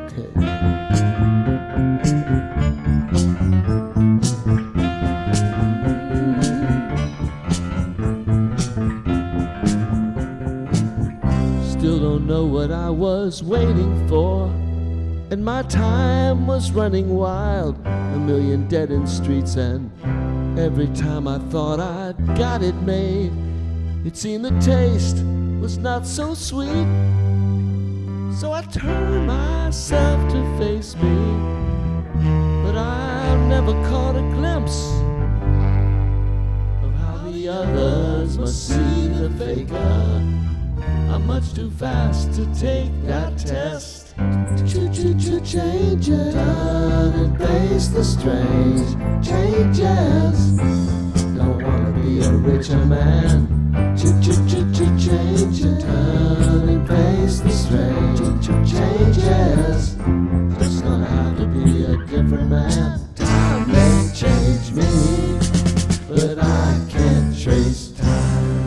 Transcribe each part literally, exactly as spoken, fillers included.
Okay. Still don't know what I was waiting for, and my time was running wild. A million dead-end streets, and every time I thought I'd got it made, it seemed the taste was not so sweet. So I turned myself to face me, but I never caught a glimpse of how the others must see the faker. I'm much too fast to take that test. Choo-choo-choo changes, turn and face the strange changes. Don't wanna be a richer man. Choo-choo-choo changes, turn and face the strange changes. Just gonna have to be a different man. Time may change me, but I can't trace time.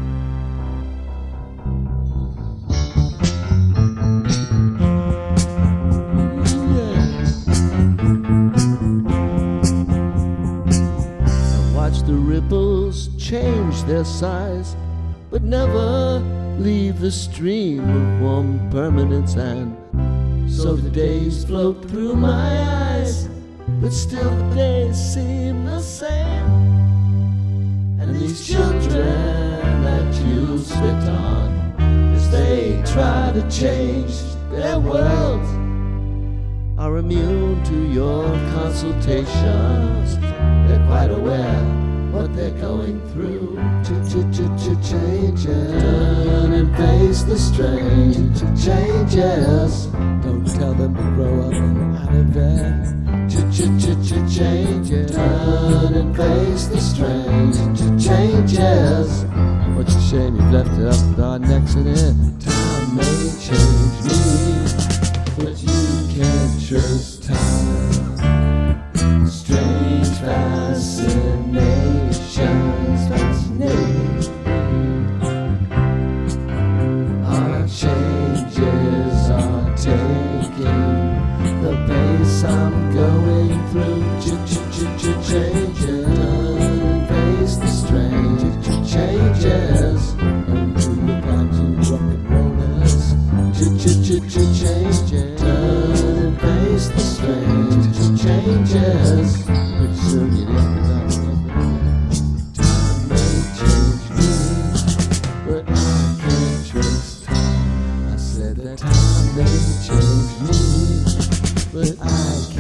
The ripples change their size, but never leave the stream of warm permanence. And so the days float through my eyes, but still the days seem the same. And these children that you spit on, as they try to change their world, are immune to your consultations. They're quite aware what they're going through. Ch-ch-ch-ch-changes, turn and face the strange changes. Don't tell them to grow up and out of bed. Ch-ch-ch-ch-changes, turn and face the strange changes. What a shame you've left it up with our necks in it. Time may change me, but you can't trust time. Strange fascinations fascinate. Our changes are taking the pace I'm going through. Ch-ch-ch-ch-changes, turn and face the strange changes. And you look like two rock and rollers. Ch-ch-ch-ch-changes, turn and face the strange changes. But soon you'd end up. Time may change me, but I can't trace time. I said that time may change me, but I can't.